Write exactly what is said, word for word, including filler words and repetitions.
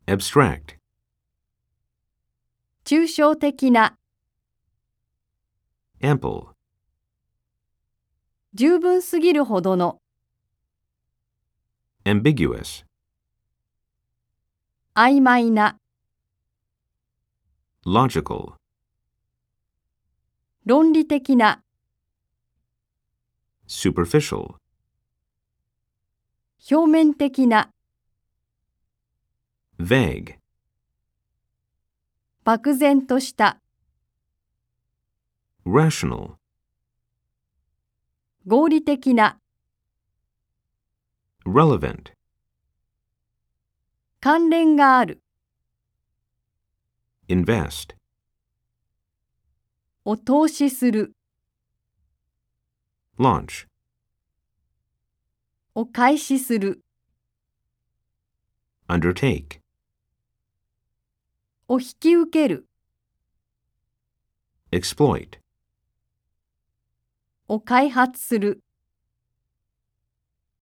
Abstract. 抽象的な、 Ample. 十分すぎるほどの、 Ambiguous. 曖昧な、 Logical. 論理的な、 Superficial. 表面的な、 Vague. 漠然とした、 Rational. 合理的な、 Relevant. 関連がある、 Invest. を投資する、 Launch. を開始する、 Undertake. を引き受ける、 Exploit. を開発する。